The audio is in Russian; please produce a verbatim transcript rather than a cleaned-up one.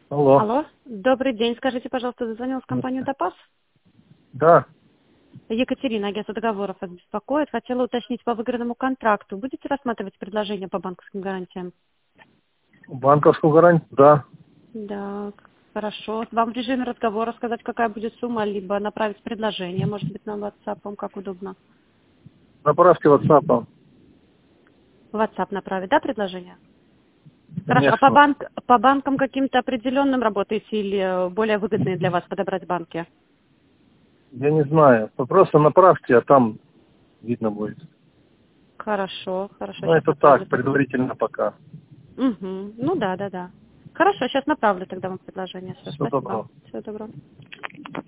Алло. Алло, добрый день. Скажите, пожалуйста, дозвонилась в компанию «Топаз»? Да, Екатерина, агентство договоров вас беспокоит. Хотела уточнить по выигранному контракту. Будете рассматривать предложение по банковским гарантиям? банковскую гарантию, да. Да, хорошо. Вам в режиме разговора сказать, какая будет сумма, либо направить предложение, может быть, на WhatsApp, как удобно. Направьте WhatsApp. WhatsApp направить, да, предложение? Хорошо. А по, Конечно. банк, по банкам каким-то определенным работаете или более выгодные для вас подобрать банки? Я не знаю. Вы просто направьте, а там видно будет. Хорошо, хорошо, Ну, сейчас это направлю так, тогда. предварительно пока. Угу. Ну да, да, да. Хорошо, сейчас направлю тогда вам предложение. Все, Всего спасибо. доброго. Всего доброго.